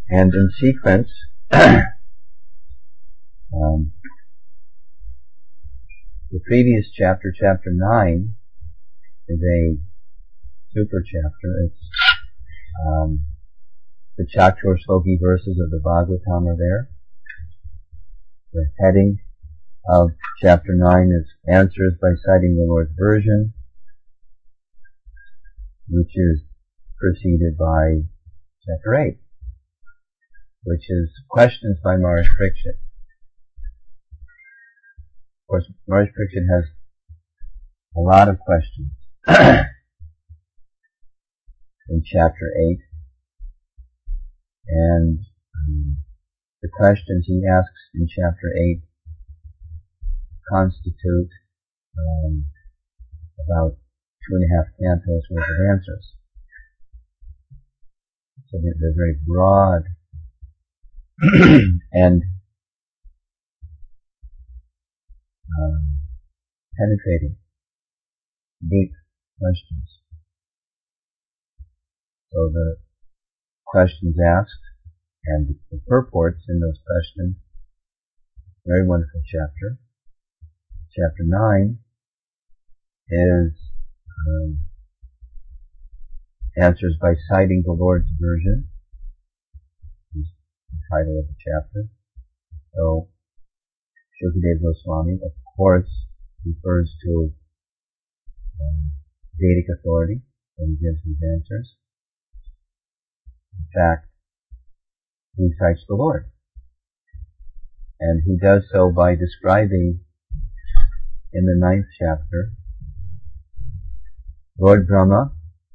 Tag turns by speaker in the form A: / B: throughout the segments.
A: And in sequence, the previous chapter, chapter 9, is a super chapter. It's the Chatur Shloki verses of the Bhagavatam are there. The heading of chapter 9 is Answers by Citing the Lord's Version, which is preceded by chapter 8, which is Questions by Maharaj Parikshit. Of course, Maharaj Parikshit has a lot of questions in chapter 8, and the questions he asks in chapter 8 constitute about 2.5 cantos worth of answers. So they're very broad and penetrating, deep questions. So the questions asked and the purports in those questions, very wonderful chapter. Chapter 9 is Answers by Citing the Lord's Version, is the title of the chapter. So Shukadeva Goswami, of course, refers to Vedic authority when he gives his answers. In fact, he cites the Lord. And he does so by describing in the 9th chapter Lord Brahma,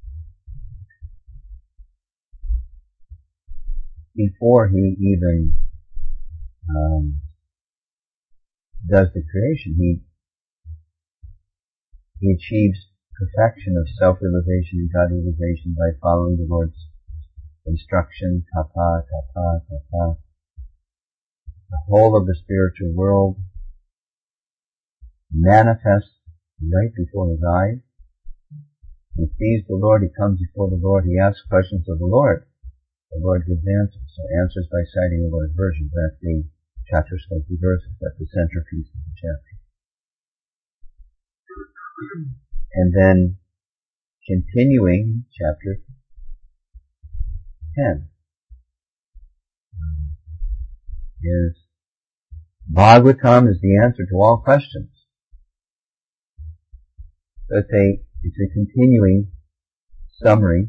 A: before he even does the creation, he achieves perfection of self-realization and God-realization by following the Lord's instruction, tapa, tapa, tapa. The whole of the spiritual world manifests right before his eyes. He sees the Lord, he comes before the Lord, he asks questions of the Lord. The Lord gives answers. So answers by citing the Lord's version. That's the chapter Shloki verses. That's the centerpiece of the chapter. And then, continuing, chapter 10 is Bhagavatam is the answer to all questions. So it's a continuing summary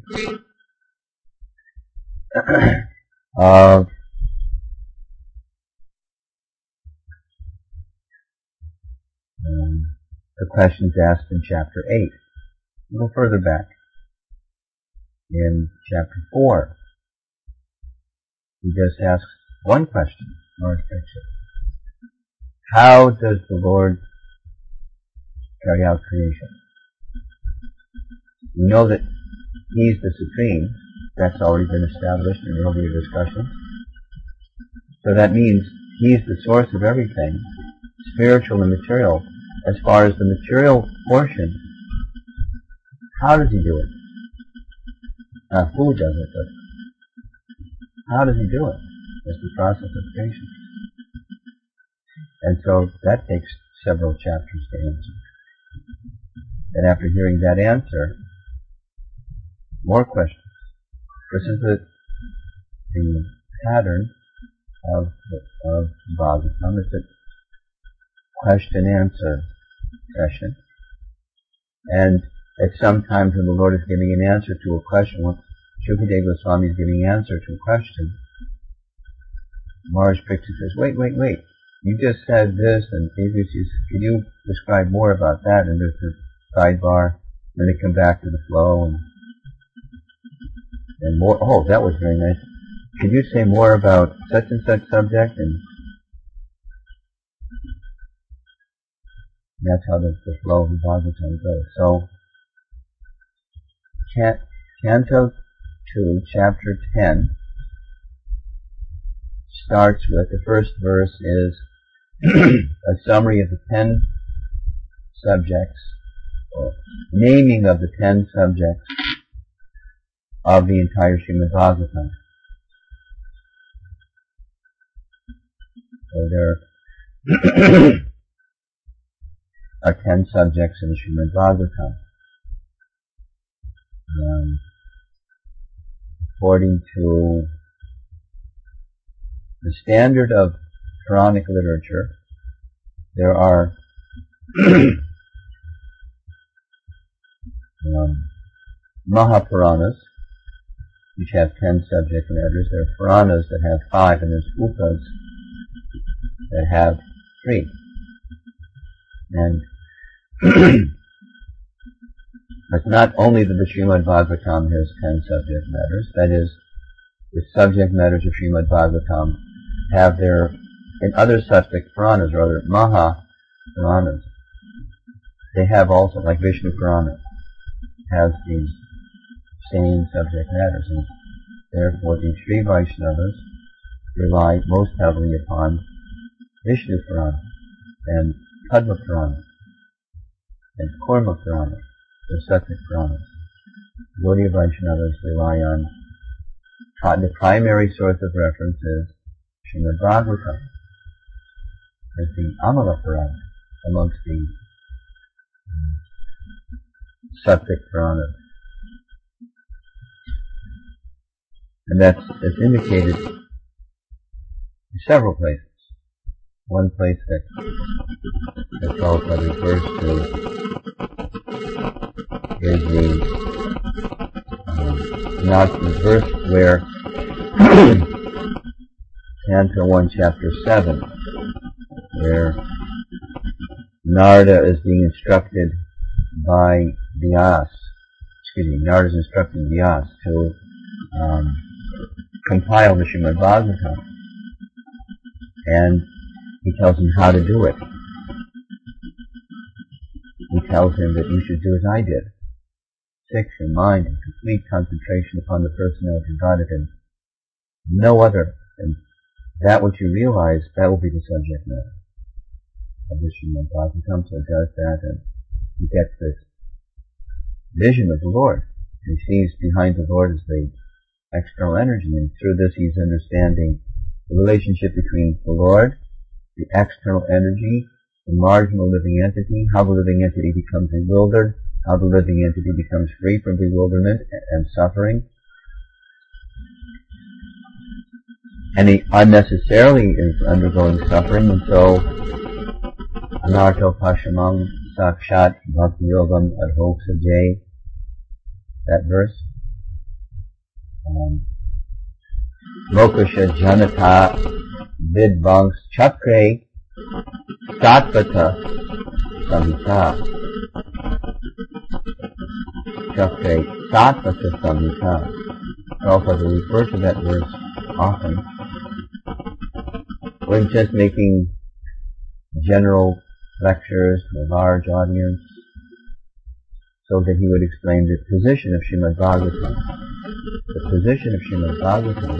A: of the questions asked in chapter 8. A little further back, in chapter 4, he just asks one question, Maharaj Parikshit. How does the Lord carry out creation? We know that He's the Supreme. That's already been established in earlier discussions. So that means He's the source of everything, spiritual and material. As far as the material portion, how does He do it? Not who does it, but how does He do it? It's the process of creation. And so that takes several chapters to answer. And after hearing that answer, more questions. This is the pattern of Bhagavatam. It's a question-answer session. And at some times when the Lord is giving an answer to a question, when Shukadeva Goswami is giving an answer to a question, Maharaj Parikshit says, wait. You just said this, and can you describe more about that? And there's a sidebar, then they come back to the flow, and more. Oh, that was very nice. Could you say more about such and such subject? And that's how the flow of the Bhagavatam goes. So, Canto 2, Chapter 10, starts with, the first verse is a summary of the 10 subjects, or naming of the 10 subjects of the entire Srimad Bhagavatam. So there are 10 subjects in the Srimad Bhagavatam. According to the standard of Puranic literature, there are Mahapuranas, which have 10 subject matters. There are Puranas that have 5, and there's Upas that have 3. And it's not only that the Srimad Bhagavatam has 10 subject matters, that is, the subject matters of Srimad Bhagavatam have their, in other subject Puranas, or other Mahapuranas, they have also, like Vishnu Purana, has these same subject matters, and therefore the Sri Vaishnavas rely most heavily upon Vishnu Purana and Padma Purana and Kurma Purana, the subject Puranas. Gaudiya Vaishnavas rely on the primary source of reference is Srimad Bhagavatam as the Amala Purana amongst the subject Puranas. And that's indicated in several places. One place that Prabhupada refers to is the verse where Canto 1, Chapter 7, where Narada is being instructed by Narada is instructing Vyas to compile the Srimad Bhagavatam, and he tells him how to do it. He tells him that you should do as I did. Fix your mind in complete concentration upon the personality of Godhead and no other. And that which you realize, that will be the subject matter of the Srimad Bhagavatam. So he does that, and he gets this vision of the Lord. He sees behind the Lord as the external energy, and through this he's understanding the relationship between the Lord, the external energy, the marginal living entity, how the living entity becomes bewildered, how the living entity becomes free from bewilderment and suffering. And he unnecessarily is undergoing suffering, and so Anarto Pashamam Sakshat Bhakti Yogam Adho Sajay, that verse. Mokasha Janata Vidvangs Chakre Satvata Samhita. Chakre Satvata Samhita. Prabhupada will refer to that verse often when just making general lectures to a large audience, so that he would explain the position of Srimad Bhagavatam. The position of Srimad Bhagavatam,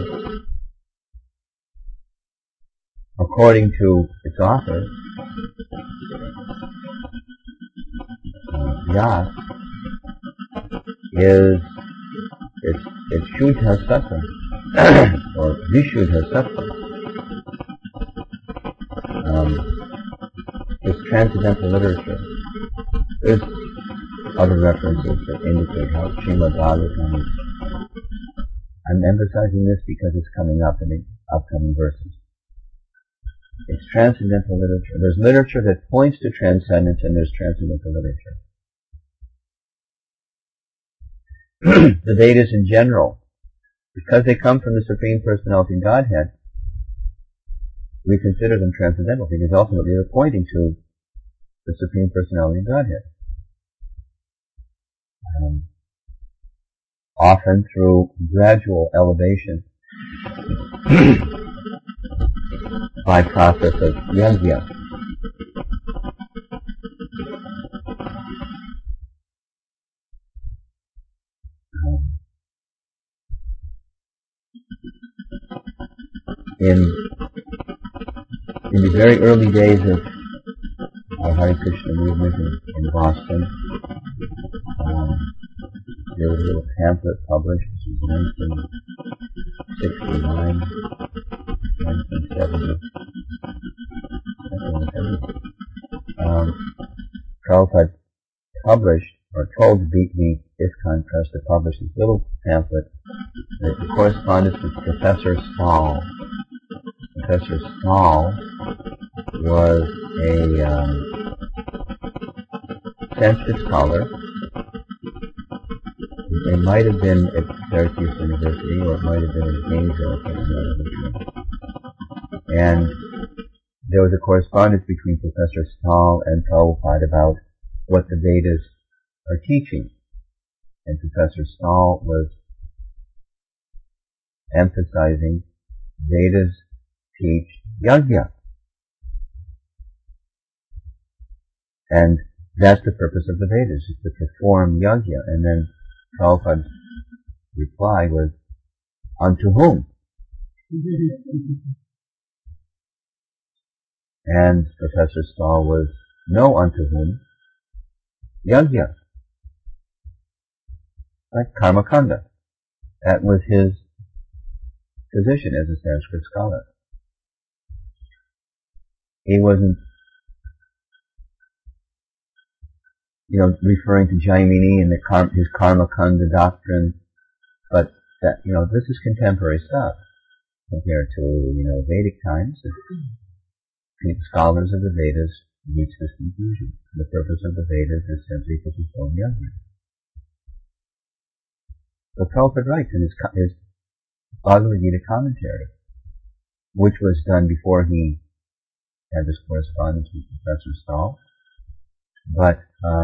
A: according to its author, Vyas, is it's Shuddha Sattva, or Vishuddha Sattva. It's transcendental literature. There's other references that indicate how Srimad Bhagavatam is. I'm emphasizing this because it's coming up in the upcoming verses. It's transcendental literature. There's literature that points to transcendence, and there's transcendental literature. The Vedas in general, because they come from the Supreme Personality of Godhead, we consider them transcendental because ultimately they're pointing to the Supreme Personality of Godhead. Often through gradual elevation by process of yajna. In the very early days of our Hare Krishna movement in Boston, there was a little pamphlet published, which was 1969, 1970, Prabhupada published, or told the ISKCON Trust to publish this little pamphlet, the correspondence with Professor Stahl. Professor Stahl was a Sanskrit scholar. It might have been at Syracuse University, or it might have been in Gainesville, I can't remember. And there was a correspondence between Professor Stahl and Prabhupada about what the Vedas are teaching. And Professor Stahl was emphasizing Vedas teach yajna. And that's the purpose of the Vedas, is to perform yajna. And then Prabhupada's reply was, unto whom? And Professor Stahl was, no unto whom? Yajna. Like Karmakanda. That was his position as a Sanskrit scholar. He wasn't, referring to Jaimini and his Karmakanda doctrine, but that, this is contemporary stuff compared to, Vedic times. The scholars of the Vedas reach this conclusion. The purpose of the Vedas is simply to perform yajna. So Prabhupada writes in his Bhagavad Gita commentary, which was done before he had this correspondence with Professor Stahl, but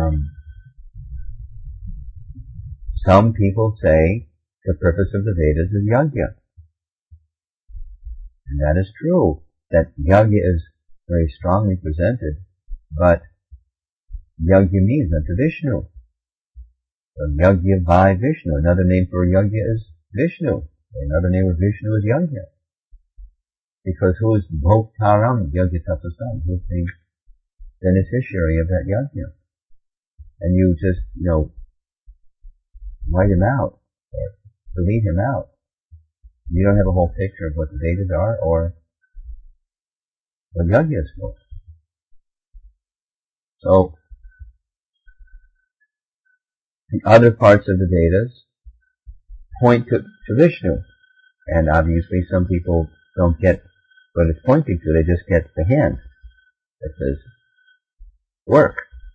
A: some people say the purpose of the Vedas is yajna. And that is true, that yajna is very strongly presented, but yajna means unto Vishnu. So yajna by Vishnu. Another name for yajna is Vishnu. Another name of Vishnu is yajna. Because who is bhoktaram yajna tapasam? Who is the beneficiary of that yajna? And you just, write him out, or delete him out. You don't have a whole picture of what the Vedas are, or what yajna is for. So, the other parts of the Vedas point to Vishnu. And obviously some people don't get what it's pointing to, they just get the hand that says work.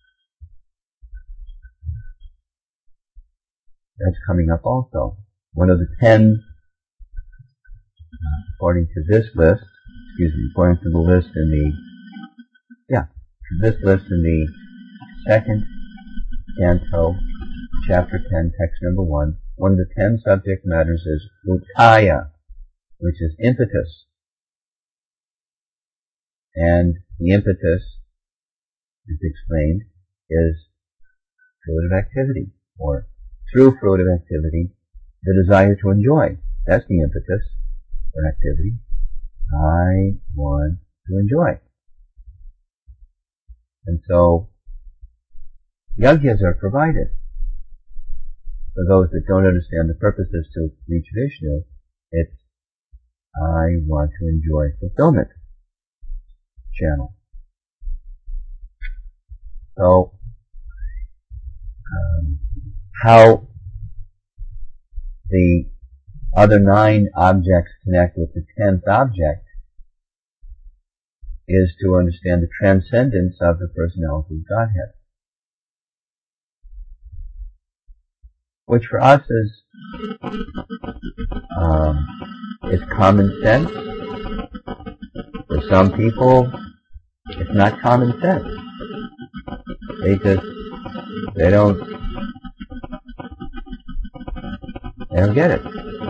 A: That's coming up also. One of the 10, according to this list, according to the list in the second canto, chapter 10, text number 1, one of the 10 subject matters is utthaya, which is impetus. And the impetus, as explained, is fruitive activity, or through fruitive activity, the desire to enjoy. That's the impetus for activity. I want to enjoy. And so, yajnas are provided. For those that don't understand the purposes to reach Vishnu, it's I want to enjoy fulfillment channel. So, how the other 9 objects connect with the 10th object is to understand the transcendence of the personality of Godhead. Which for us is common sense. For some people, it's not common sense. They don't get it.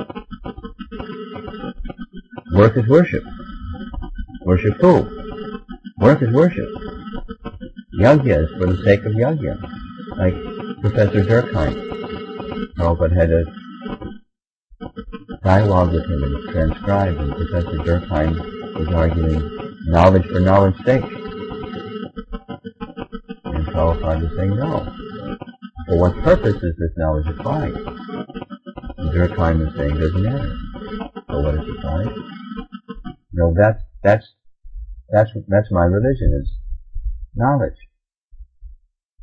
A: Work is worship. Worship who? Work is worship. Yajna is for the sake of yajna. Like Professor Durkheim. Prabhupada had a dialogue with him and it's transcribed, and Professor Durkheim was arguing knowledge for knowledge's sake. And Prabhupada was saying no. For what purpose is this knowledge applied? And Durkheim was saying doesn't matter. For what it's applied? No, that's my religion, is knowledge.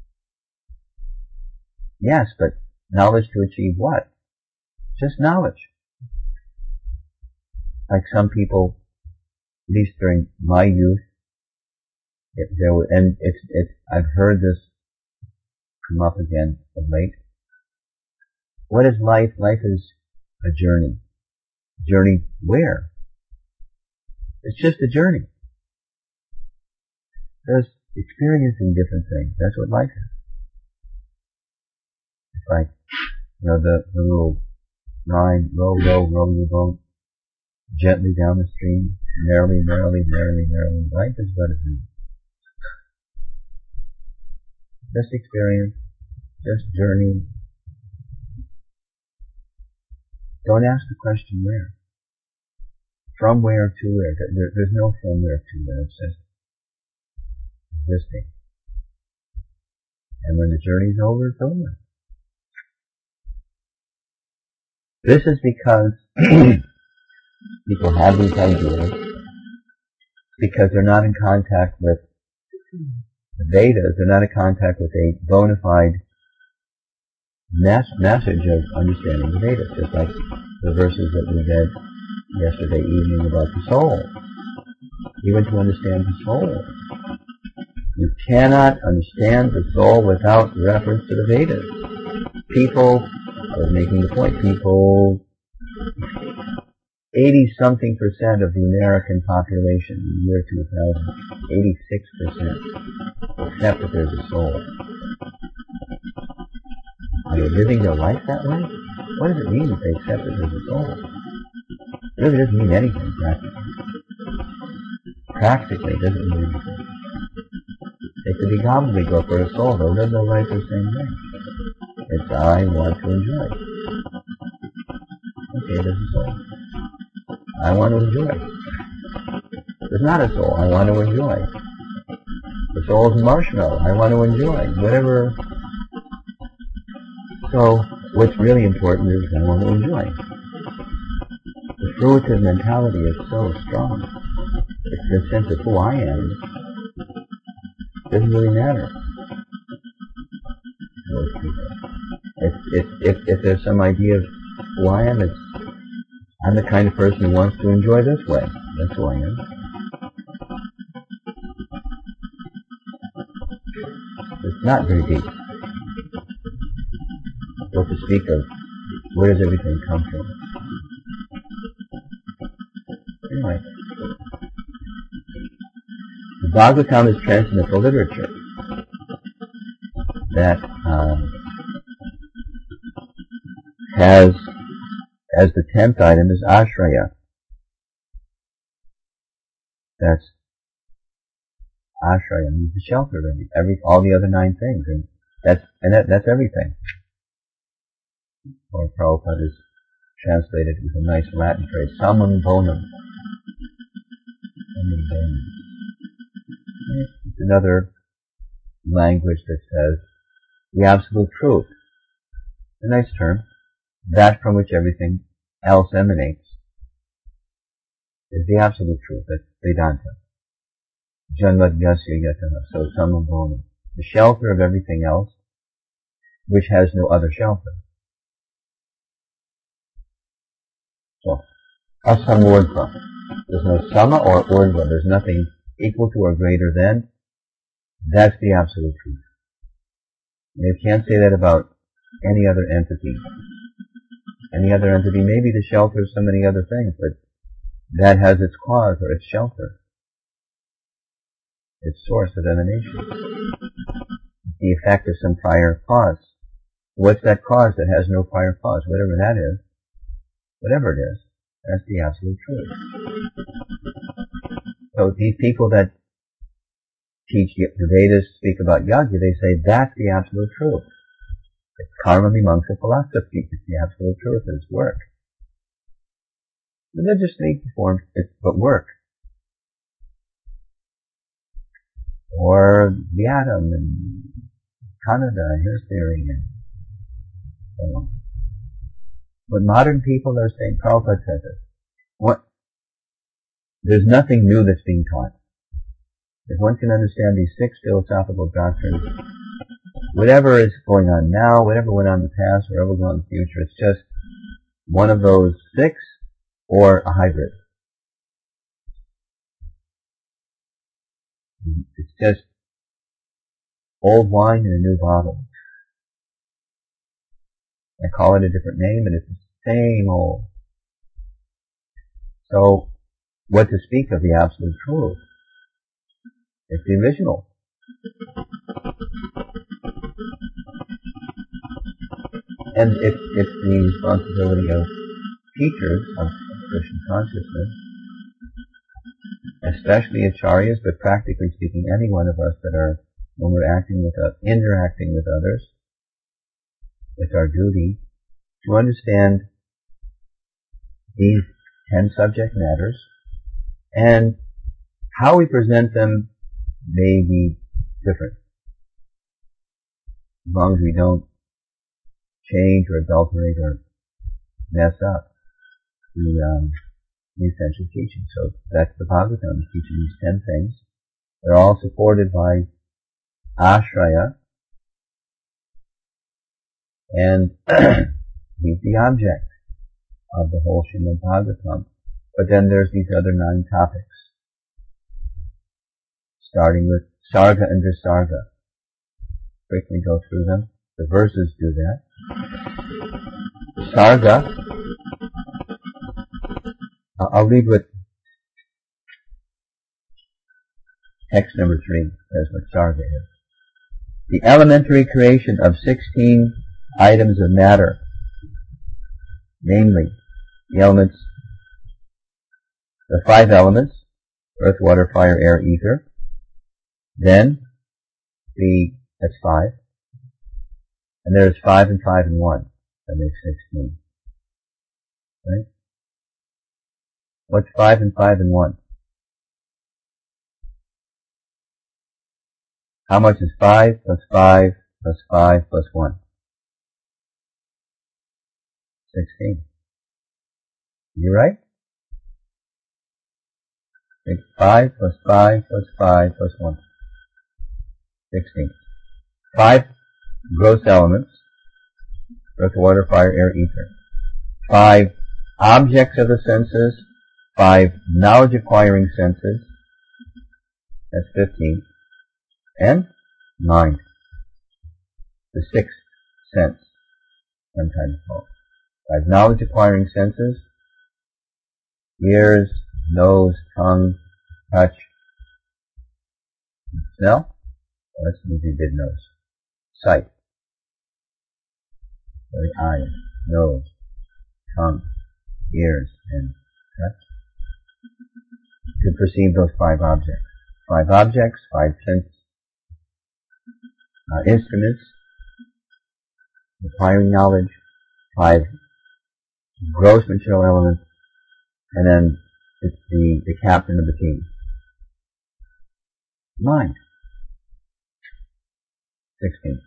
A: Yes, but knowledge to achieve what? Just knowledge. Like some people, at least during my youth, I've heard this come up again of late. What is life? Life is a journey. Journey where? It's just a journey. There's experiencing different things. That's what life is. It's like, the little line, row, row, row your boat gently down the stream, merrily, merrily, merrily, merrily. Life is what it is. Just experience, just journey. Don't ask the question where. From where to where. There's no from where to where. It's just existing. And when the journey's over, it's over. This is because people have these ideas because they're not in contact with the Vedas. They're not in contact with a bona fide message of understanding the Vedas, just like the verses that we read yesterday evening about the soul. Even to understand the soul. You cannot understand the soul without reference to the Vedas. I was making the point, 80-something% of the American population in the year 2000, 86%, accept that there's a soul. Are they living their life that way? What does it mean if they accept that there's a soul? It really doesn't mean anything, practically. Practically, it doesn't mean anything. They could be gobbledygook for a soul. They'll live their life the same way. It's I want to enjoy. Okay, there's a soul. I want to enjoy. There's not a soul. I want to enjoy. The soul's a marshmallow. I want to enjoy. Whatever. So, what's really important is I want to enjoy. The fruitive mentality is so strong. It's the sense of who I am. It doesn't really matter. If there's some idea of who I am, I'm the kind of person who wants to enjoy this way. That's who I am. It's not very deep. What to speak of, where does everything come from? Anyway, the Bhagavatam is transcendental literature that has, as the 10th item, is ashraya. That's ashraya means the shelter of all the other 9 things, and that's everything. Or Prabhupada is translated with a nice Latin phrase, samam bonum. It's another language that says the absolute truth. A nice term. That from which everything else emanates is the absolute truth. That's Vedanta. Janmadhyasya yatana. So samam bonum. The shelter of everything else, which has no other shelter. So, asamurdva. There's no sama or urdhva. There's nothing equal to or greater than. That's the absolute truth. And you can't say that about any other entity. Any other entity may be the shelter of so many other things, but that has its cause or its shelter. Its source of emanation. The effect of some prior cause. What's that cause that has no prior cause? Whatever that is. Whatever it is, that's the absolute truth. So these people that teach the Vedas, speak about yajna, they say that's the absolute truth. It's karma mimamsa philosophy. It's the absolute truth. It's work. Religiously performed, but work. Or the atom and Canada, his theory, and so on. But modern people are saying, Prabhupada says it. There's nothing new that's being taught. If one can understand these 6 philosophical doctrines whatever is going on now, whatever went on in the past, whatever will go on in the future, it's just one of those six or a hybrid. It's just old wine in a new bottle. I call it a different name, and it's the same old. So, what to speak of the absolute truth? It's the original. And it's the responsibility of teachers of Krishna consciousness, especially acharyas, but practically speaking, any one of us that are, when we're interacting with others, it's our duty to understand these 10 subject matters, and how we present them may be different, as long as we don't change or adulterate or mess up the essential teaching. So that's the Bhagavatam, teaching these 10 things. They're all supported by ashraya, and he's the object of the whole Srimad Bhagavatam. But then there's these other 9 topics, starting with Sarga and Visarga. Quickly go through them. The verses do that. Sarga, I'll lead with text number 3, that's what Sarga is. The elementary creation of 16 items of matter, namely the elements, the 5 elements, earth, water, fire, air, ether. Then, that's 5. And there's 5 and 5 and 1. That makes 16. Right? What's 5 and 5 and 1? How much is 5 plus 5 plus 5 plus 1? 16. You right? Take 5 plus 5 plus 5 plus 1. 16. 5 gross elements, earth, water, fire, air, ether. 5 objects of the senses, 5 knowledge acquiring senses, that's 15. And mind, the 6th sense, sometimes called. 5 knowledge acquiring senses, ears, nose, tongue, touch, smell. Well, that's means you did nose. Sight. So the eyes, nose, tongue, ears, and touch. To perceive those 5 objects. 5 objects, 5 sense instruments, acquiring knowledge, 5 gross material elements, and then it's the captain of the team. Mind. 16.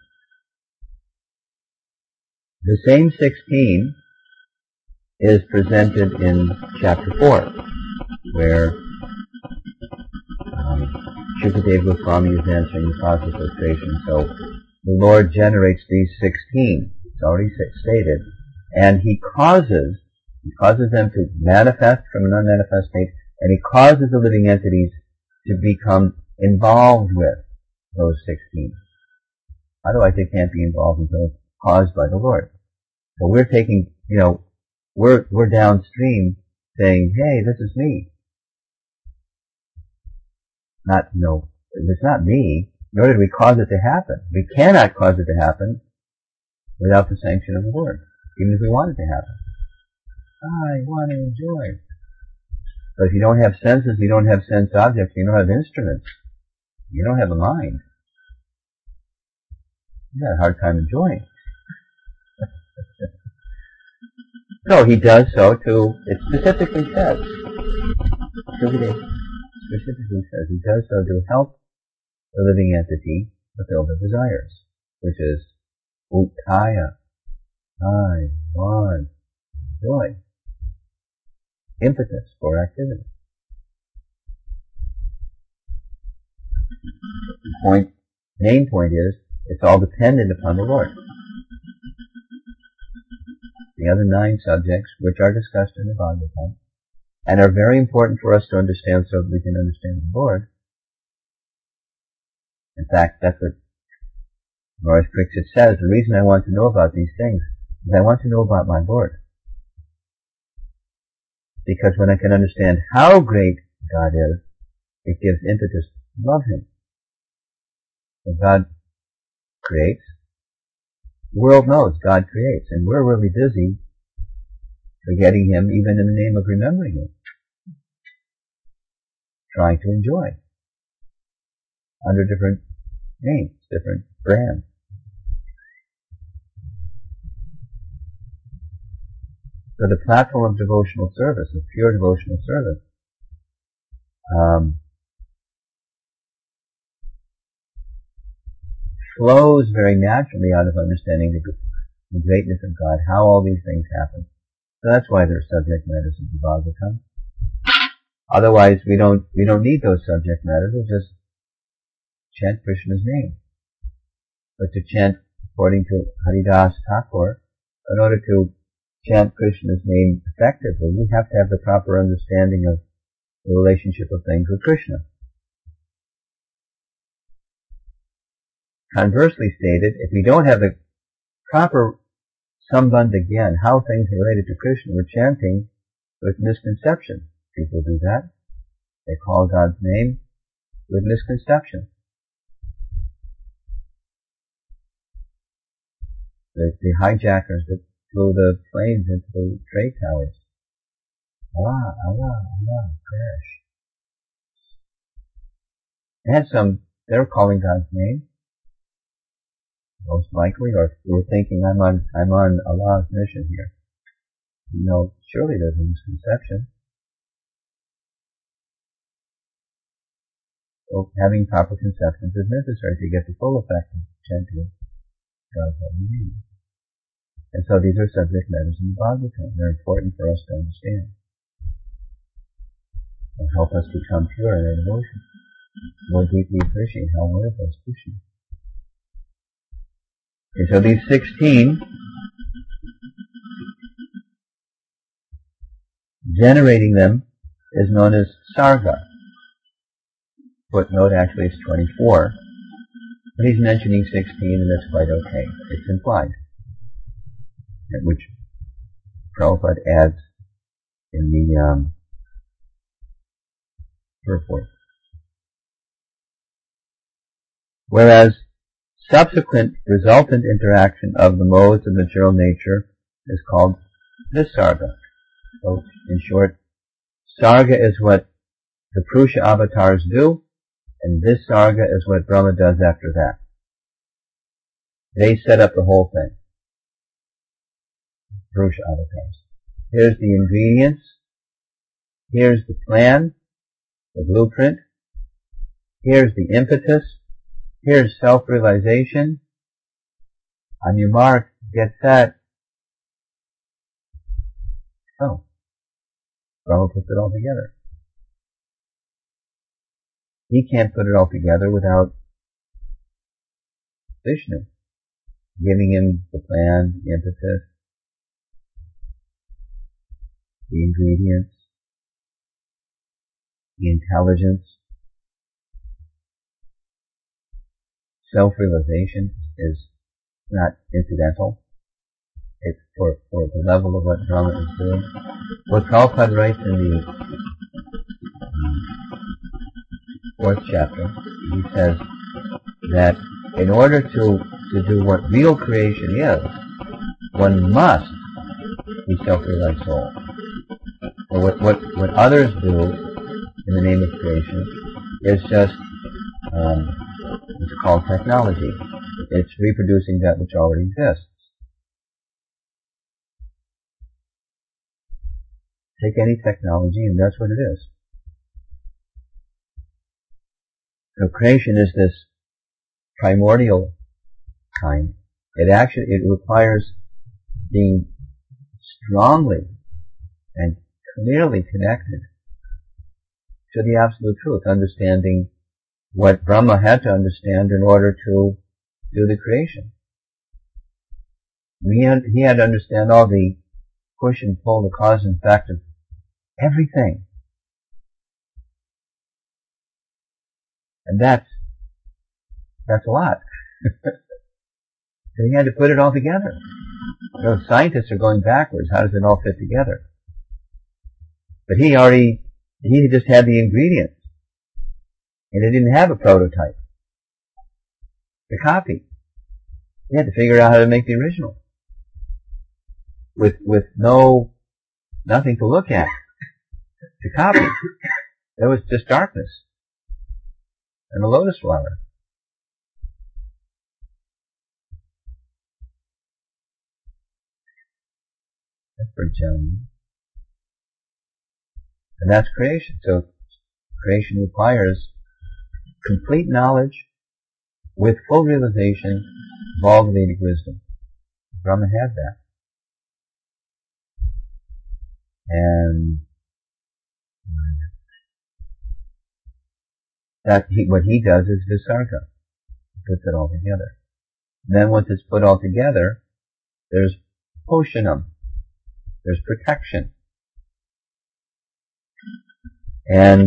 A: The same 16 is presented in chapter 4, where Shukadeva Goswami is answering the process of creation. So the Lord generates these 16. It's already stated. And He causes them to manifest from an unmanifest state, and He causes the living entities to become involved with those 16. Otherwise they can't be involved until it's caused by the Lord. So we're taking, we're downstream saying, hey, this is me. It's not me, nor did we cause it to happen. We cannot cause it to happen without the sanction of the Lord, even if we want it to happen. I want to enjoy. But if you don't have senses, you don't have sense objects, you don't have instruments, you don't have a mind, you got a hard time enjoying. So He does so it specifically says, He does so to help the living entity fulfill their desires, which is uttaya, I want, joy, impetus for activity. The main point is It's all dependent upon the Lord. The other 9 subjects, which are discussed in the Bhagavatam, and are very important for us to understand so that we can understand the Lord. In fact, that's what Maharaj Pariksit says. The reason I want to know about these things is I want to know about my Lord. Because when I can understand how great God is, it gives impetus to love Him. So God creates. The world knows God creates, and we're really busy forgetting Him even in the name of remembering Him. Trying to enjoy under different names, different brands. So the platform of devotional service, of pure devotional service, flows very naturally out of understanding the greatness of God, how all these things happen. So that's why they're subject matters of the Bhagavatam. Otherwise, we don't need those subject matters. We'll just chant Krishna's name. But to chant according to Haridas Thakur, in order to chant Krishna's name effectively, we have to have the proper understanding of the relationship of things with Krishna. Conversely stated, if we don't have the proper sambandha gyan, how things are related to Krishna, we're chanting with misconception. People do that. They call God's name with misconception. The hijackers that flew the planes into the trade towers. Allah, Allah, Allah, crash. They were calling God's name, most likely, or they were thinking, I'm on Allah's mission here. Surely there's a misconception. So having proper conceptions is necessary to get the full effect of chanting God's holy name. And so these are subject matters in the Bhagavatam. They're important for us to understand. And help us become pure in our devotion. More deeply appreciate how wonderful is Krishna. And so these 16, generating them is known as sarga. Footnote actually is 24. But he's mentioning 16 and that's quite okay. It's implied. Which Prabhupada adds in the purport. Whereas subsequent resultant interaction of the modes of material nature is called visarga. So, in short, sarga is what the Purusha avatars do, and visarga is what Brahma does after that. They set up the whole thing. Purusha avatars. Here's the ingredients. Here's the plan, the blueprint. Here's the impetus. Here's self-realization. On your mark, get set. So, Brahma puts it all together. He can't put it all together without Vishnu giving him the plan, the impetus, the ingredients, the intelligence. Self-realization is not incidental. It's for the level of what Brahma is doing. What Prabhupada writes in the 4th chapter, he says that in order to do what real creation is, one must be self-realized soul. Or what others do in the name of creation is just it's called technology. It's reproducing that which already exists. Take any technology and that's what it is. So creation is this primordial kind. It requires being strongly and clearly connected to the absolute truth, understanding what Brahma had to understand in order to do the creation. He had to understand all the push and pull, the cause and effect of everything. And that's a lot. So he had to put it all together. You know, scientists are going backwards. How does it all fit together? But he just had the ingredients. And he didn't have a prototype. The copy. He had to figure out how to make the original. With nothing to look at. To copy. There was just darkness. And a lotus flower. That's pretty challenging. And that's creation. So creation requires complete knowledge with full realization of all the Vedic wisdom. Brahma had that. And what he does is visarga. Puts it all together. And then once it's put all together, there's poshanam. There's protection. And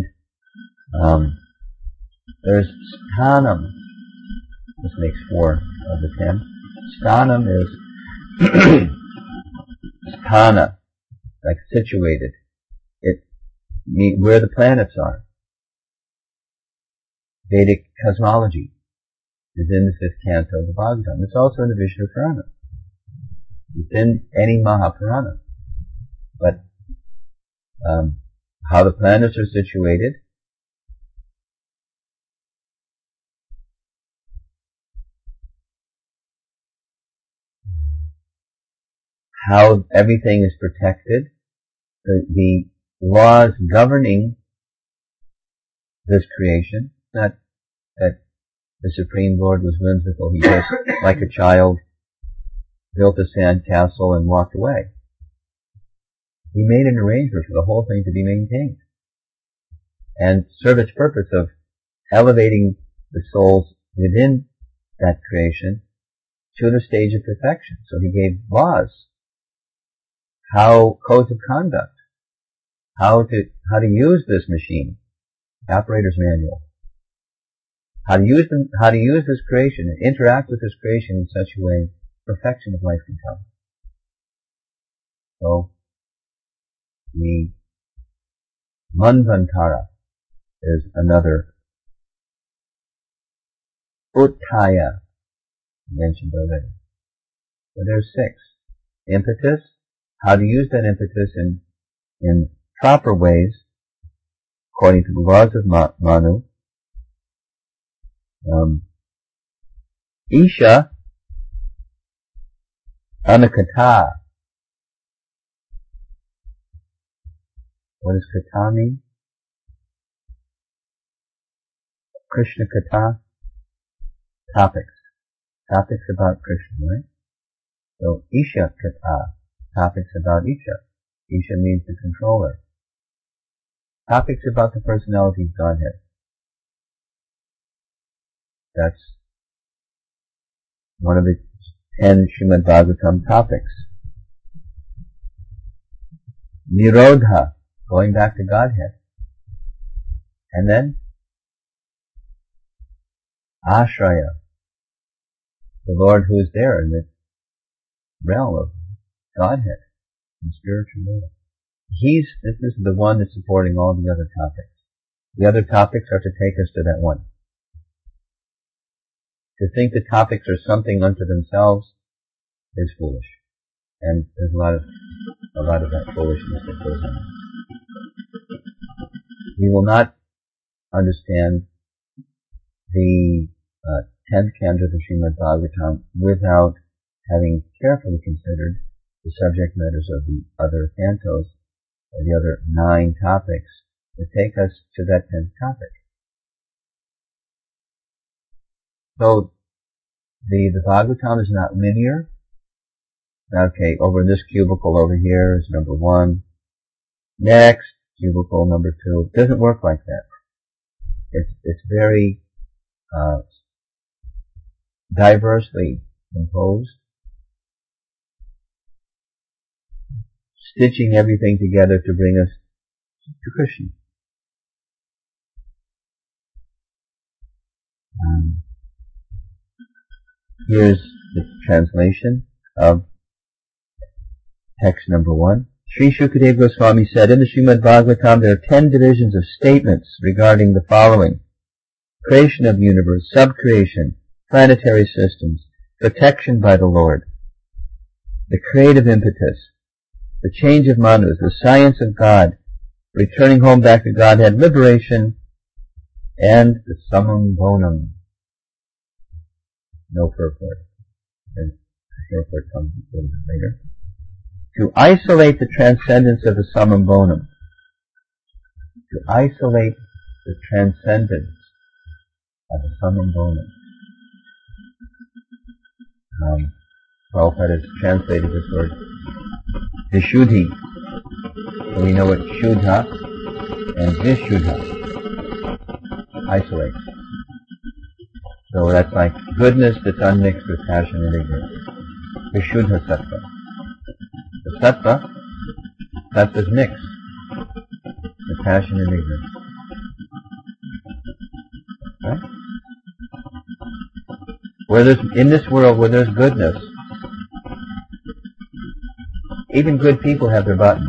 A: there's sthanam. This makes 4 of the 10. Sthanam is sthana, like situated. Where the planets are. Vedic cosmology is in the 5th canto of the Bhagavatam. It's also in the Vishnu Purana. It's in any Mahapurana. But how the planets are situated, how everything is protected, the laws governing this creation, not that the Supreme Lord was whimsical. He just, like a child, built a sand castle and walked away. He made an arrangement for the whole thing to be maintained and serve its purpose of elevating the souls within that creation to the stage of perfection. So he gave laws, codes of conduct, how to use this machine, operator's manual, how to use this creation and interact with this creation in such a way perfection of life can come. So the Manvantara is another Uttaya mentioned already. So there's 6. Impetus, how to use that impetus in proper ways according to the laws of Manu. Isha, Anakata. What does kata mean? Krishna kata. Topics. Topics about Krishna, right? So Isha kata. Topics about Isha. Isha means the controller. Topics about the personality of Godhead. That's one of the 10 Srimad Bhagavatam topics. Nirodha, going back to Godhead. And then Ashraya, the Lord who is there in the realm of Godhead, in spiritual world. This is the one that's supporting all the other topics. The other topics are to take us to that one. To think the topics are something unto themselves is foolish. And there's a lot of that foolishness that goes on. We will not understand the 10th canto of the Srimad Bhagavatam without having carefully considered the subject matters of the other cantos, or the other 9 topics that take us to that 10th topic. So, the Bhagavatam is not linear. Okay, over in this cubicle over here is number 1. Next, cubicle number 2. It doesn't work like that. It's very diversely composed, stitching everything together to bring us to Krishna. Here's the translation of text number 1. Sri Shukadeva Goswami said, in the Srimad Bhagavatam there are 10 divisions of statements regarding the following: creation of the universe, subcreation, planetary systems, protection by the Lord, the creative impetus, the change of manus, the science of God, returning home back to Godhead, liberation, and the summum bonum. No purport. The purport comes a little bit later. To isolate the transcendence of the summum bonum. To isolate the transcendence of the summum bonum. Prabhupada has translated this word Vishuddhi. So we know what Shuddha and Vishuddha. Isolate. So that's like goodness that's unmixed with passion and ignorance. Vishuddha Sattva. The Sattva, that is mixed with passion and ignorance. Right? Where there's, in this world where there's goodness, even good people have their buttons.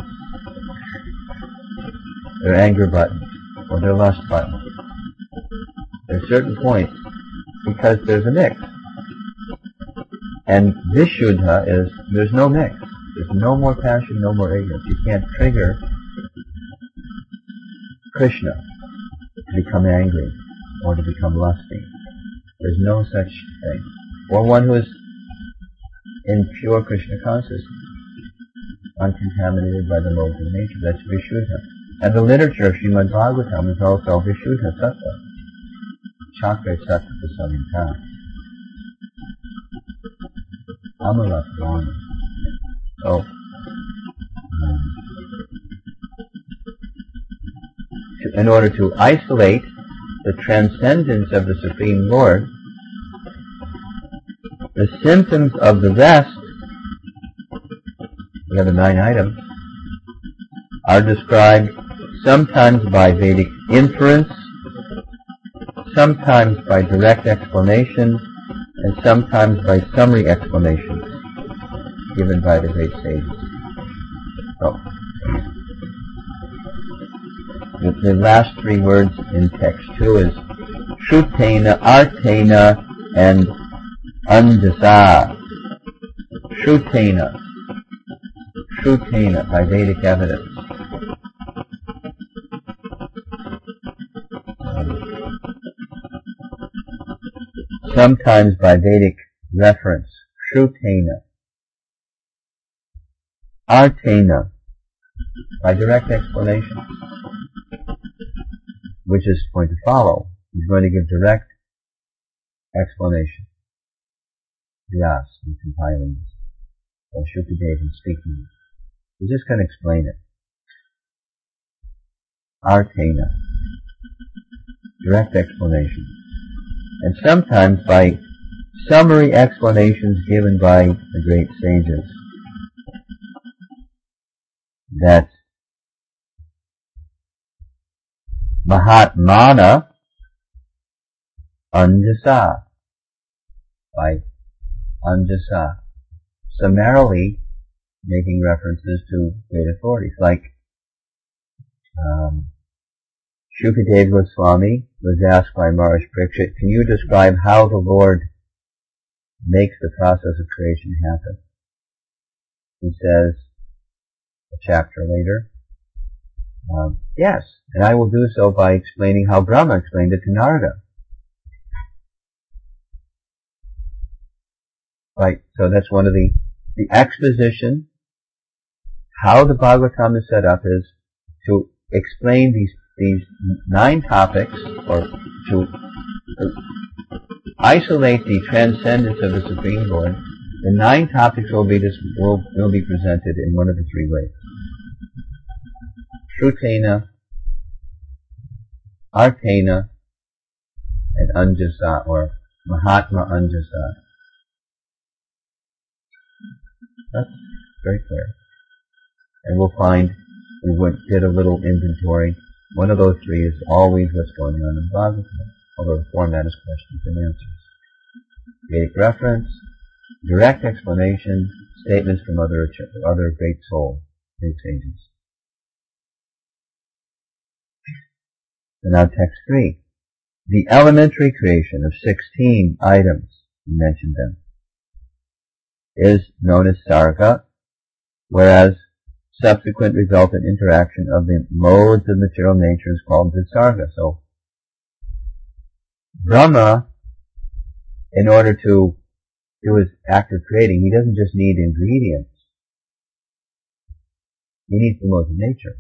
A: Their anger buttons, or their lust buttons. There's certain points, because there's a mix. And this Shuddha is, there's no mix. There's no more passion, no more ignorance. You can't trigger Krishna to become angry, or to become lusty. There's no such thing. Or one who is in pure Krishna consciousness, uncontaminated by the modes of nature. That's Vishuddha. And the literature of Srimad Bhagavatam is also Vishuddha Sattva. Chakra Sattva Savinta. Amara Purana. So, in order to isolate the transcendence of the Supreme Lord, the symptoms of the rest, the other 9 items, are described sometimes by Vedic inference, sometimes by direct explanation, and sometimes by summary explanations given by the great sages. So, the last 3 words in text 2 is Shrutena, Artena, and Anjasa. Shrutena. Shrutena, by Vedic evidence. Sometimes by Vedic reference. Shrutena. Artena, by direct explanation, which is going to follow. He's going to give direct explanation. Vyas, in compiling this. Or Shukadeva in speaking it. He's just going to explain it. Artena, direct explanation. And sometimes by summary explanations given by the great sages. That Mahatmana Anjasa, by Anjasa, summarily making references to great authorities, like Shukadeva Goswami was asked by Maharaj Parikshit, can you describe how the Lord makes the process of creation happen? He says, a chapter later, yes, and I will do so by explaining how Brahma explained it to Narada. Right, so that's one of the exposition, how the Bhagavatam is set up is to explain these 9 topics, or to isolate the transcendence of the Supreme Lord. The 9 topics will be presented in one of the 3 ways. Shrutena, Artena, and Anjasa, or Mahatma Anjasa. That's very clear. And we'll find, did a little inventory. One of those three is always what's going on in Bhagavatam, although the format is questions and answers. Vedic reference, direct explanation, statements from other great souls, great sages. So now text 3. The elementary creation of 16 items, we mentioned them, is known as Sarga, whereas subsequent resultant interaction of the modes of material nature is called Visarga. So, Brahma, in order to do his act of creating, he doesn't just need ingredients. He needs the modes of nature.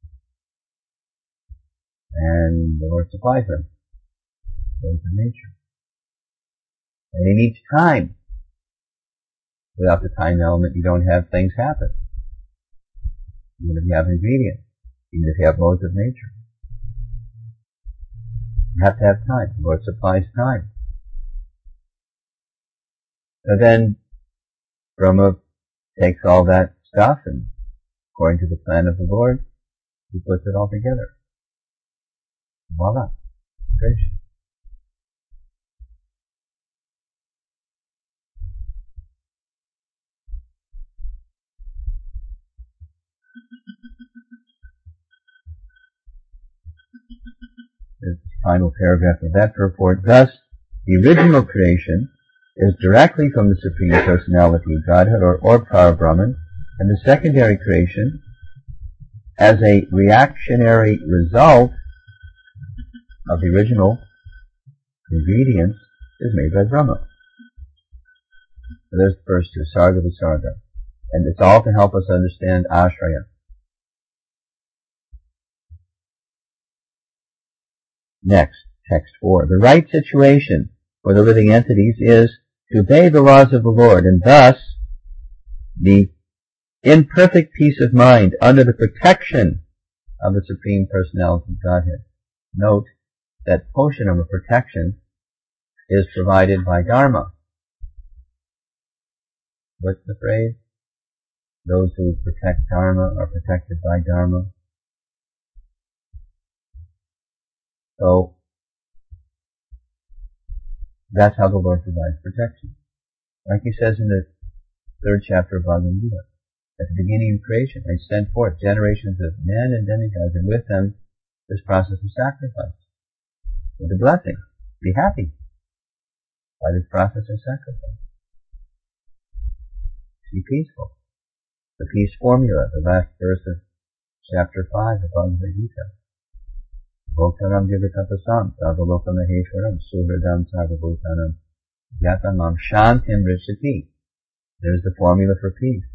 A: And the Lord supplies them. Modes of nature. And he needs time. Without the time element, you don't have things happen. Even if you have ingredients. Even if you have modes of nature. You have to have time. The Lord supplies time. So then, Brahma takes all that stuff and, according to the plan of the Lord, he puts it all together. Voila. Creation. The final paragraph of that purport. Thus, the original creation is directly from the Supreme Personality of Godhead, or Parabrahman, and the secondary creation, as a reactionary result of the original ingredients, is made by Brahma. So there's the first two, Sarga Visarga. And it's all to help us understand Ashraya. Next, text 4. The right situation for the living entities is to obey the laws of the Lord, and thus the imperfect peace of mind under the protection of the Supreme Personality of Godhead. Note that portion of a protection is provided by Dharma. What's the phrase? Those who protect Dharma are protected by Dharma. So, that's how the Lord provides protection. Like he says in the 3rd chapter of Bhagavad Gita. At the beginning of creation, I sent forth generations of men and demigods, and with them this process of sacrifice. With the blessing, be happy by this process of sacrifice. Be peaceful. The peace formula, the last verse of chapter 5 of Bhagavad Gita. Bhotaram Jivakapasam, Sarvaloka Maheshwaram, Suhridam Sarvabhutanam, Yatamam Shantim Rishati. There's the formula for peace.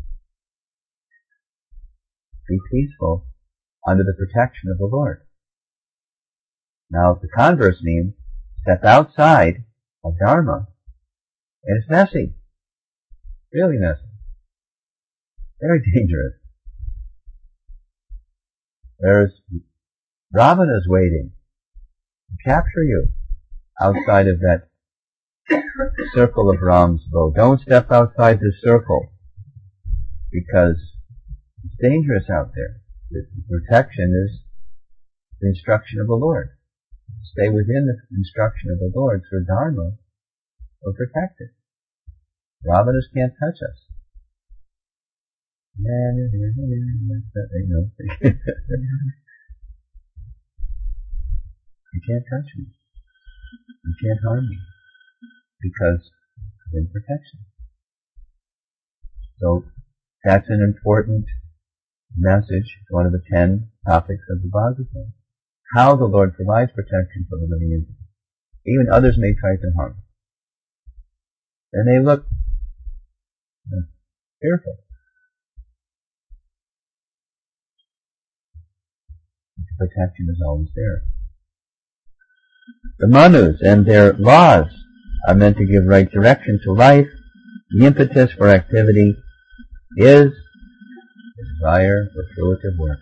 A: Be peaceful under the protection of the Lord. Now, the converse means step outside of Dharma, and it's messy. Really messy. Very dangerous. There's Ravana's waiting to capture you outside of that circle of Ram's bow. Don't step outside the circle because it's dangerous out there. The protection is the instruction of the Lord. Stay within the instruction of the Lord, so Dharma will protect it. Ravanas can't touch us. You can't touch me. You can't harm me. Because I'm in protection. So that's an important message, one of the 10 topics of the Bhagavatam. How the Lord provides protection for the living entity. Even others may try to harm. And they look fearful. Protection is always there. The manus and their laws are meant to give right direction to life. The impetus for activity is desire for fruitive work.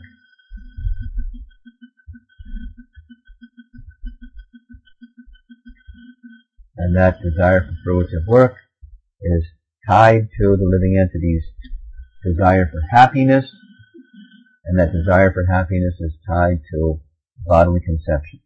A: And that desire for fruitive work is tied to the living entity's desire for happiness, and that desire for happiness is tied to bodily conception.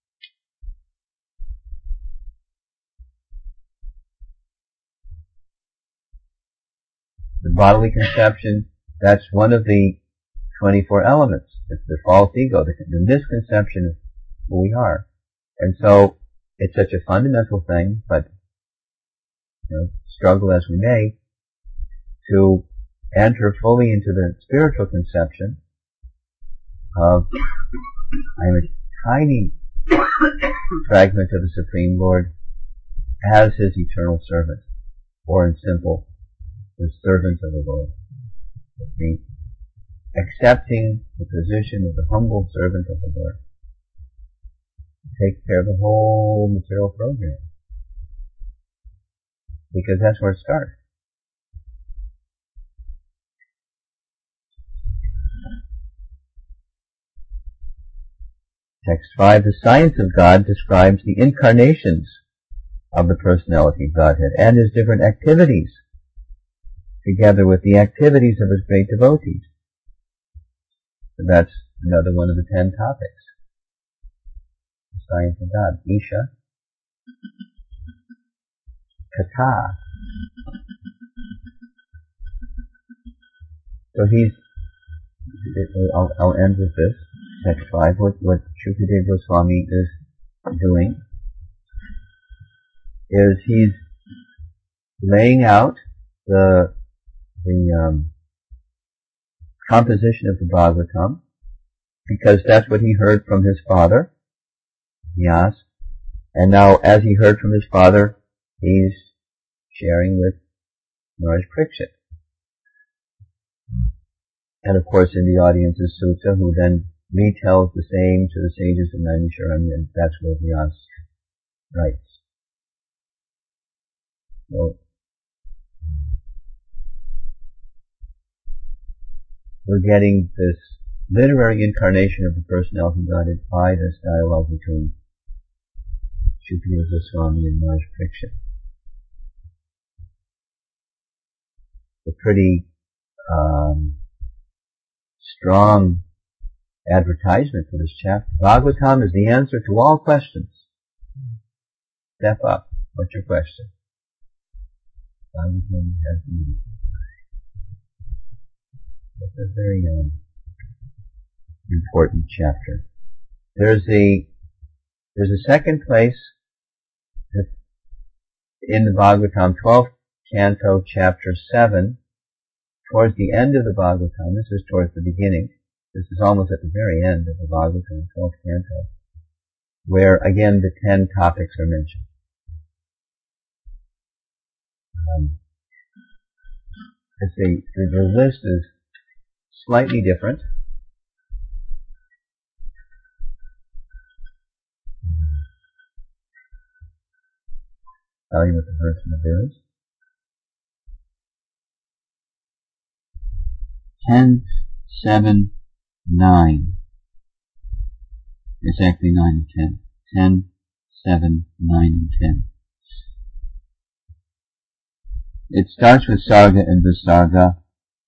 A: The bodily conception, that's one of the 24 elements. It's the false ego, the misconception of who we are. And so, it's such a fundamental thing, but struggle as we may, to enter fully into the spiritual conception of I am a tiny fragment of the Supreme Lord as His eternal servant, or in simple, the servant of the Lord. Accepting the position of the humble servant of the Lord. Take care of the whole material program. Because that's where it starts. Text 5, the science of God describes the incarnations of the personality of Godhead and His different activities, together with the activities of His great devotees. So that's another one of the 10 topics. The science of God. Isha. Kata. So I'll end with this. Text 5, what Shukadeva Goswami is doing is he's laying out the composition of the Bhagavatam, because that's what he heard from his father, Vyasa, and now as he heard from his father, he's sharing with Maharaj Parikshit. And of course in the audience is Suta, who then retells the same to the sages of Naimisharan, and that's where Vyasa writes. So, we're getting this literary incarnation of the personality of Godhead by this dialogue between Shukadeva Goswami and Maharaj Parikshit. A pretty strong advertisement for this chapter. Bhagavatam is the answer to all questions. Step up. What's your question? Bhagavatam has the answer. It's a very important chapter. There's a second place in the Bhagavatam, 12th canto, chapter 7, towards the end of the Bhagavatam. This is towards the beginning. This is almost at the very end of the Bhagavatam, 12th canto, where again the 10 topics are mentioned. The list is slightly different. Tell you what the verse number is. 10, 7, 9. It's actually 9 and 10. 10, 7, 9, and 10. It starts with Sarga and Visarga.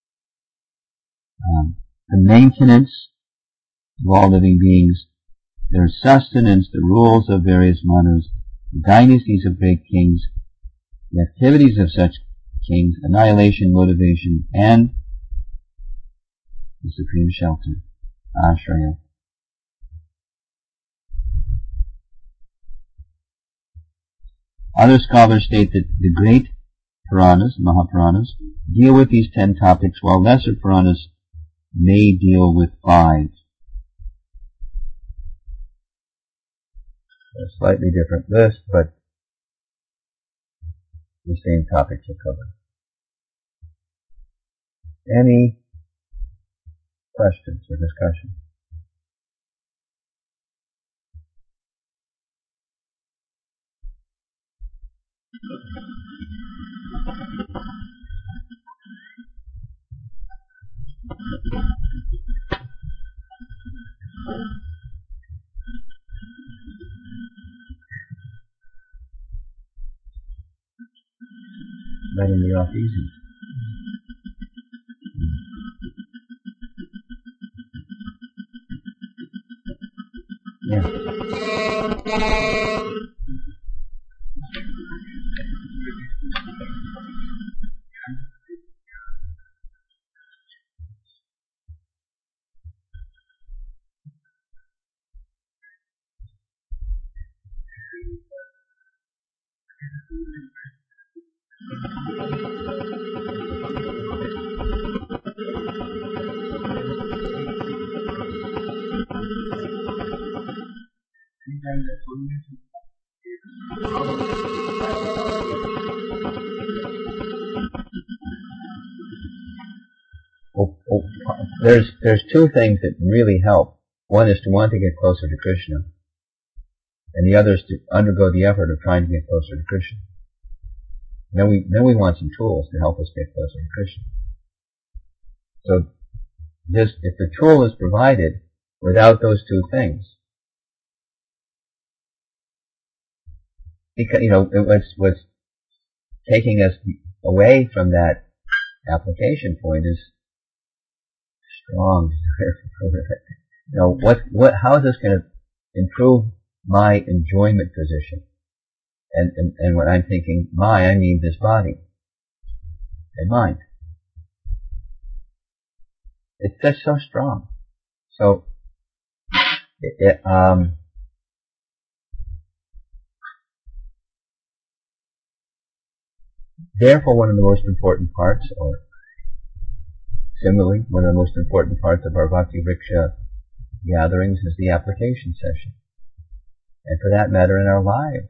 A: The maintenance of all living beings, their sustenance, the rules of various manus, the dynasties of great kings, the activities of such kings, annihilation, motivation, and the supreme shelter, Ashraya. Other scholars state that the great Puranas, Mahapuranas, deal with these 10 topics, while lesser Puranas may deal with 5. A slightly different list, but the same topics are covered. Any questions or discussion? letting me off easy. Yeah. There's two things that really help. One is to want to get closer to Krishna, and the other is to undergo the effort of trying to get closer to Krishna. Then we want some tools to help us get closer to Krishna. So if the tool is provided without those two things, because what's taking us away from that application point is strong desire. How is this going to improve my enjoyment position? And when I'm thinking I mean this body and mind. It's just so strong. So, therefore one of the most important parts, or similarly, one of the most important parts of our Bhakti Vriksha gatherings is the application session. And for that matter, in our lives.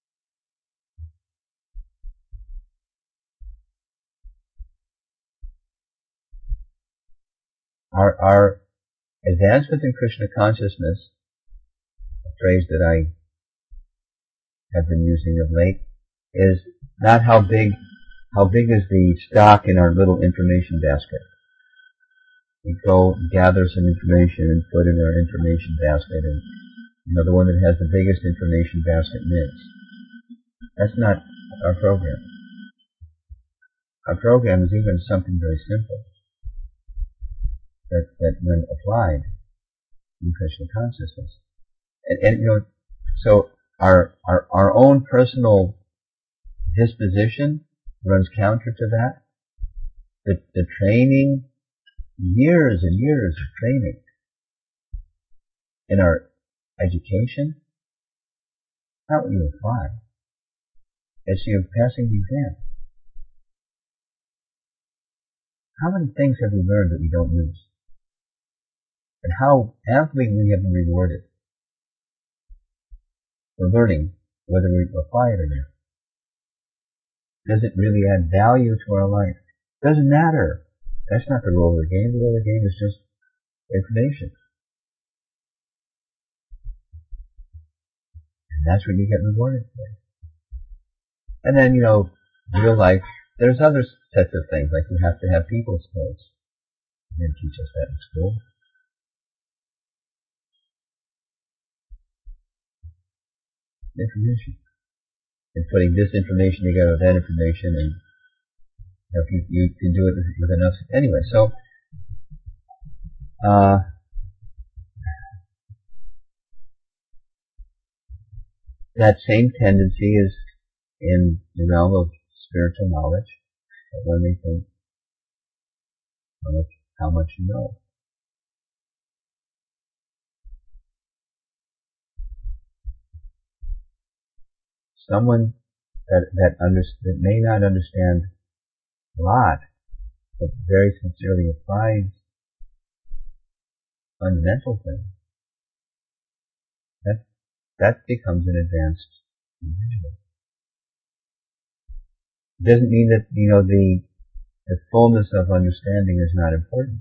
A: Our advancement in Krishna consciousness, a phrase that I have been using of late, is not how big is the stock in our little information basket. We go gather some information and put in our information basket, and the one that has the biggest information basket wins. That's not our program. Our program is even something very simple that when applied in Krishna consciousness, and so our own personal disposition runs counter to that. The training, years and years of training in our education, not what you apply. It's you passing the exam. How many things have we learned that we don't use? And how amply we have been rewarded for learning, whether we apply it or not. Does it really add value to our life? Doesn't matter. That's not the role of the game. The role of the game is just information. And that's what you get rewarded for. And then, real life, there's other sets of things, like you have to have people skills. They didn't teach us that in school. Information. And putting this information together with that information, and you can do it with enough. Anyway, so that same tendency is in the realm of spiritual knowledge. That one may think how much you know. Someone that may not understand a lot, but very sincerely applies fundamental things, that becomes an advanced individual. It doesn't mean that the fullness of understanding is not important,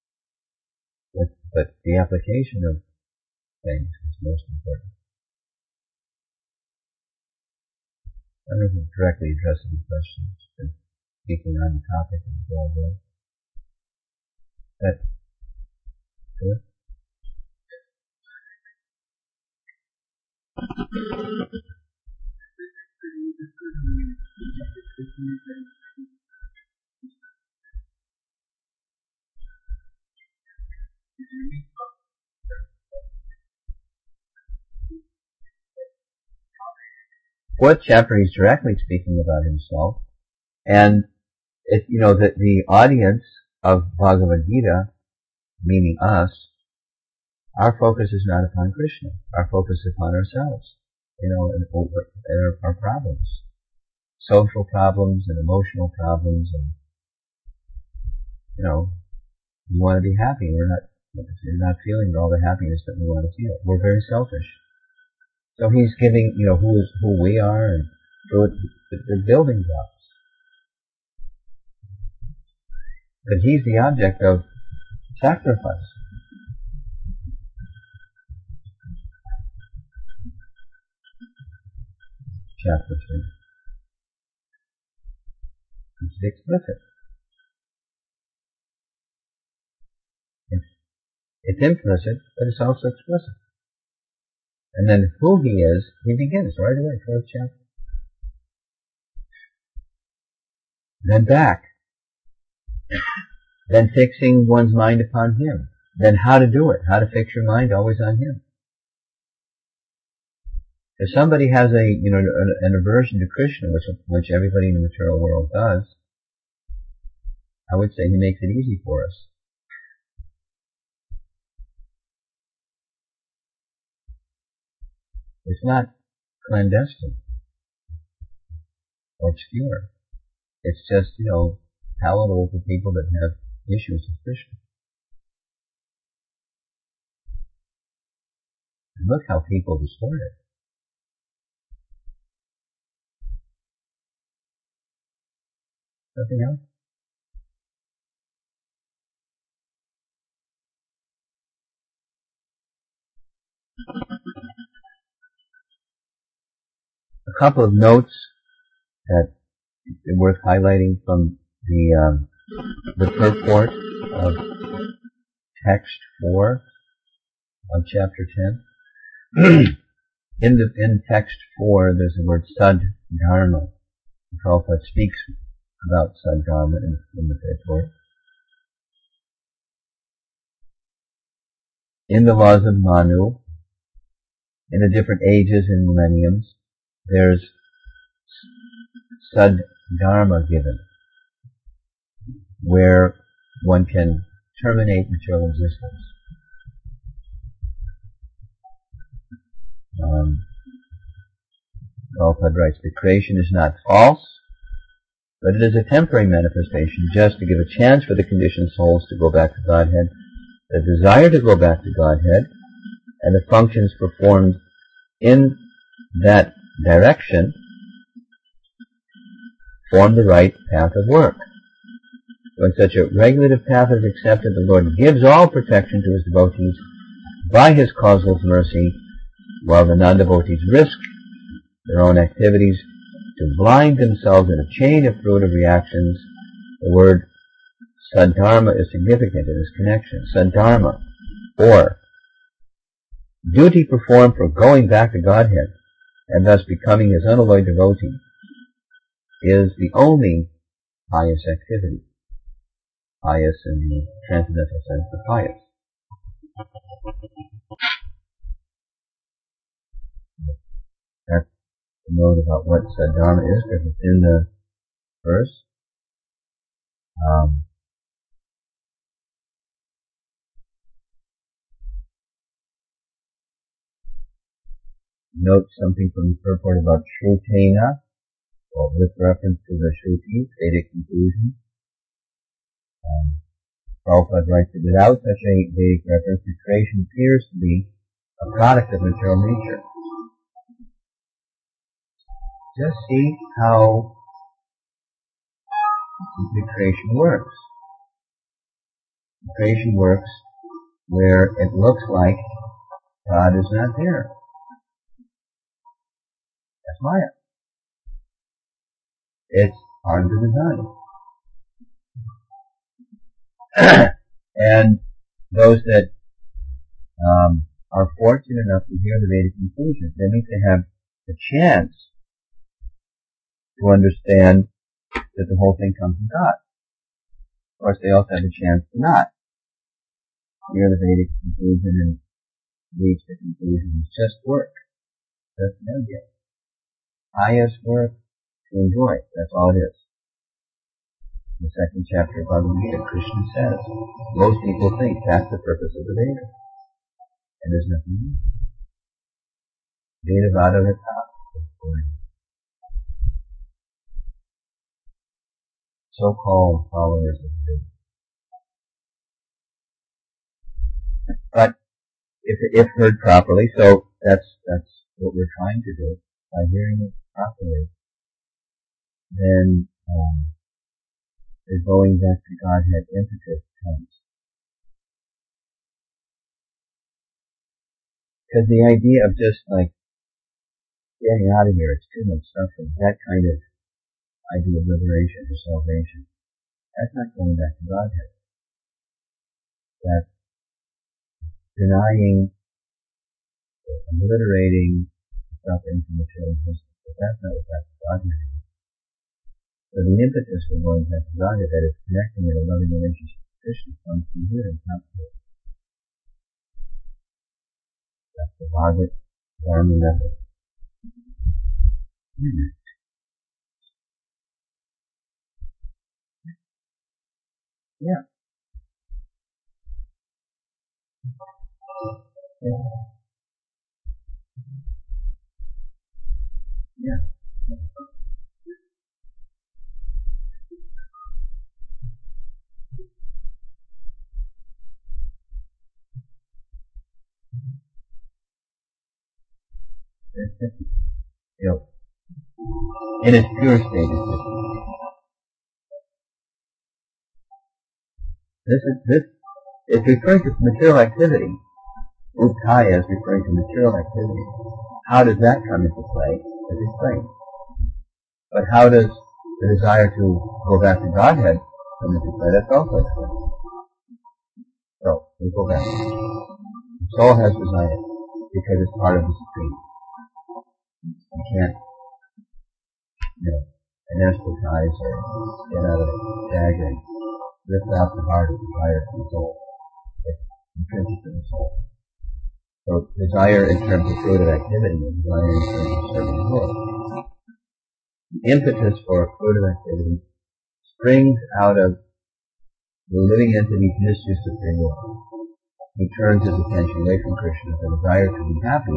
A: but the application of things is most important. I don't know if I'm directly addressing the question, but speaking on the topic in a broad way. That good? Fourth chapter, he's directly speaking about himself, and that the audience of Bhagavad Gita, meaning us, our focus is not upon Krishna. Our focus is upon ourselves, and our problems, social problems and emotional problems, and we want to be happy. We're not feeling all the happiness that we want to feel. We're very selfish. So he's giving, who we are, and the building blocks. But he's the object of sacrifice. Chapter 3. It's explicit. It's implicit, but it's also explicit. And then who he is, he begins right away, fourth chapter. Then back. Then fixing one's mind upon him. Then how to do it, how to fix your mind always on him. If somebody has an aversion to Krishna, which everybody in the material world does, I would say he makes it easy for us. It's not clandestine or obscure. It's just, palatable to people that have issues with Krishna. And look how people distort it. Nothing else? A couple of notes that are worth highlighting from the purport of text 4 of chapter 10. In text 4, there's the word Saddharma. Prabhupada speaks about Saddharma in the purport. In the laws of Manu, in the different ages and millenniums, there's Saddharma given, where one can terminate material existence. Prabhupada writes, the creation is not false, but it is a temporary manifestation just to give a chance for the conditioned souls to go back to Godhead, the desire to go back to Godhead, and the functions performed in that direction form the right path of work. When such a regulative path is accepted, the Lord gives all protection to his devotees by his causal mercy, while the non-devotees risk their own activities to blind themselves in a chain of fruitive reactions. The word Saddharma is significant in this connection. Saddharma, or duty performed for going back to Godhead, and thus becoming his unalloyed devotee, is the only pious activity. Pious in the transcendental sense of pious. That's the note about what Saddharma is, because it's in the verse. Note something from the purport about Shrutena, or with reference to the Shruti, Vedic conclusion. Prabhupada writes that without such a Vedic reference, the creation appears to be a product of material nature. Just see how the creation works. The creation works where it looks like God is not there. That's Maya. It's part of the design. And those that are fortunate enough to hear the Vedic conclusions, they need to have the chance to understand that the whole thing comes from God. Of course, they also have a chance to not. Hear the Vedic conclusion and reach the conclusion. It's just work. That's the end game. Highest work to enjoy. That's all it is. In the second chapter of Bhagavad Gita, Krishna says, most people think that's the purpose of the Veda. And there's nothing more. Veda Vada Vata. So-called followers of the Veda. But if heard properly, so that's what we're trying to do. By hearing it properly, then the going back to Godhead impetus comes. Because the idea of just like getting out of here, it's too much suffering, that kind of idea of liberation or salvation, that's not going back to Godhead. That's denying, obliterating suffering from material existence. But that's not what back to Godhead is. So the impetus for going back to Godhead, that is connecting in a loving relationship with Krishna, comes from here and comes from here. That's the Bhagavad Dharma method. Yeah. Yeah. Yep. In its pure state, it's referring to material activity. Uttaya is referring to material activity. How does that come into play? As explained. But how does the desire to go back to Godhead come into play? That's also explained. So, we go back. The soul has desire because it's part of the Supreme. You can't, anesthetize or get out of the bag and lift out the heart of desire from the soul. It's intrinsic in the soul. So desire in terms of fruitive activity and desire in terms of serving the Lord. The impetus for fruitive activity springs out of the living entity's misuse of free will. He turns his attention away from Krishna. The desire to be happy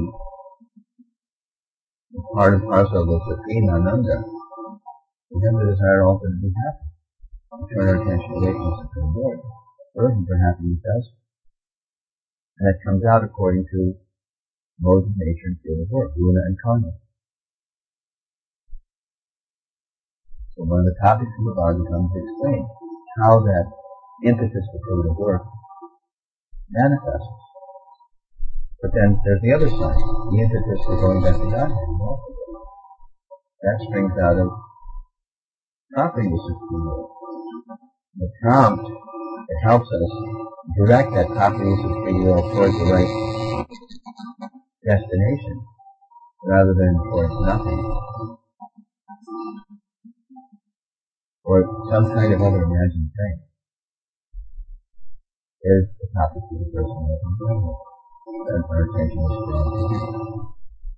A: is part and parcel of the supreme Ananda. We have the desire also to be happy. We turn our attention away from the Supreme Lord. Burden for happiness does. And that comes out according to modes of nature and field of work, guna and karma. So one of the topics of the Bhagavad comes to explain how that impetus for field of work manifests. But then there's the other side, the impetus for going back to Godhead. That springs out of property the Supreme Lord. The prompt that helps us direct that property of free will towards the right destination, rather than towards nothing, or some kind of other imagined thing, is the topic of the personal enjoyment. That our attention is drawn to.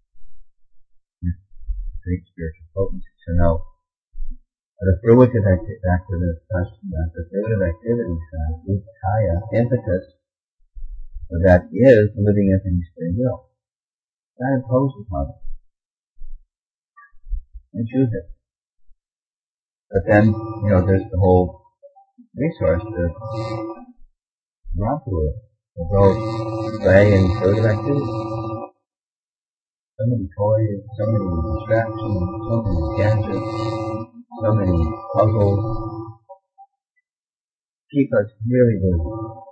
A: Great spiritual potency. So now, the fruitive activity side, uttaya, impetus, so that is the living entity's free will. That imposed upon us. And choose it. But then, there's the whole resource, the Rapu, to go play in fruitive activity. So many toys, so many distractions, so many gadgets, so many puzzles, keep us really busy.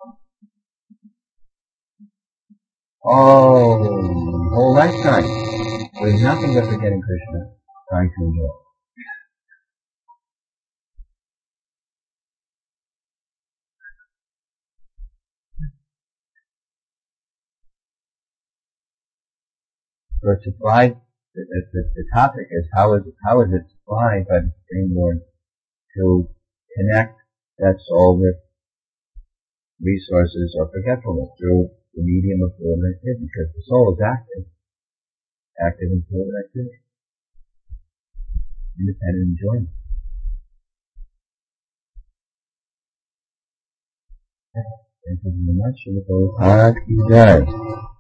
A: Whole lifetime, with nothing but forgetting Krishna, trying to enjoy. So it's applied, the topic is how is it apply by the Supreme Lord to connect that soul with resources or forgetfulness through the medium of fluid activity, because the soul is active in fluid activity, independent enjoyment. Thank you very much.